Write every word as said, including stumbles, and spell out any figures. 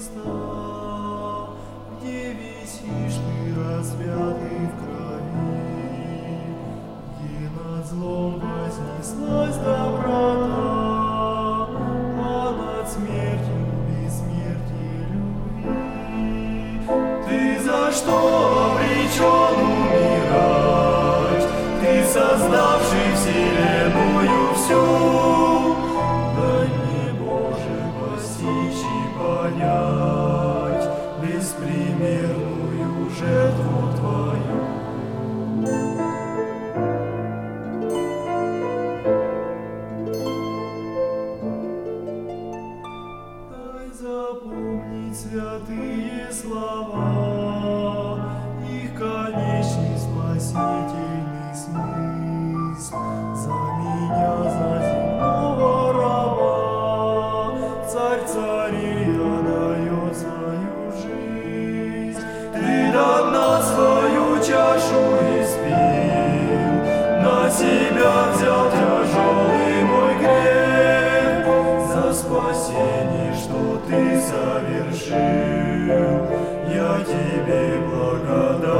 креста, где висишь ты распятый в крови, где над злом вознеслась доброта, а над смертью бессмертие любви. Ты за что обречен умирать? Ты, создавший вселенную всю, дай мне, Боже, постичь и понять беспримерную жертву Твою. Дай запомнить святые слова, их конечный спасительный смысл. За меня, за земного раба, Царь царей отдает свою жизнь. Ты до нас свою чашу испил, на себя взял тяжелый мой грех. За спасение, что ты совершил, я тебе благодарен.